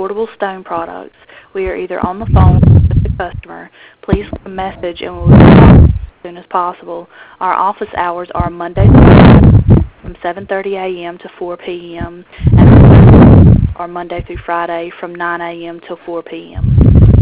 affordable stone products. We are either on the phone with the customer. Please leave a message and we will get back as soon as possible. Our office hours are Monday through Friday from 7:30 a.m. to 4 p.m. and are Monday through Friday from 9 a.m. till 4 p.m.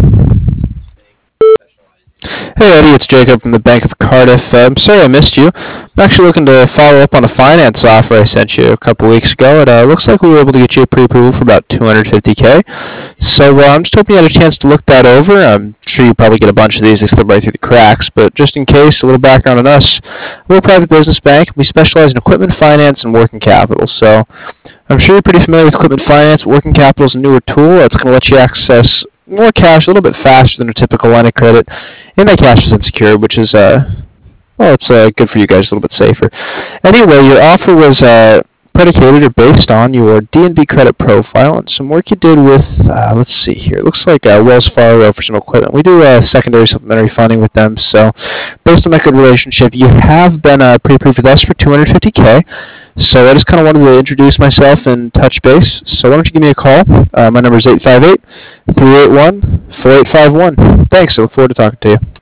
Hey Eddie, it's Jacob from the Bank of Cardiff. I'm sorry I missed you. I'm actually looking to follow up on a finance offer I sent you a couple weeks ago. It looks like we were able to get you a pre-approval for about 250K. So I'm just hoping you had a chance to look that over. I'm sure you probably get a bunch of these that slip right through the cracks, but just in case, a little background on us. We're a private business bank. We specialize in equipment finance and working capital. So I'm sure you're pretty familiar with equipment finance. Working capital is a newer tool that's going to let you access more cash a little bit faster than a typical line of credit, and that cash is unsecured, which is it's good for you guys, a little bit safer. Anyway, your offer was predicated or based on your D&B credit profile and some work you did with, let's see here, it looks like Wells Fargo for some equipment. We do secondary supplementary funding with them, so based on that good relationship, you have been pre-approved with us for 250K. So I just kind of wanted to introduce myself and touch base. So why don't you give me a call? My number is 858-381-4851. Thanks. I look forward to talking to you.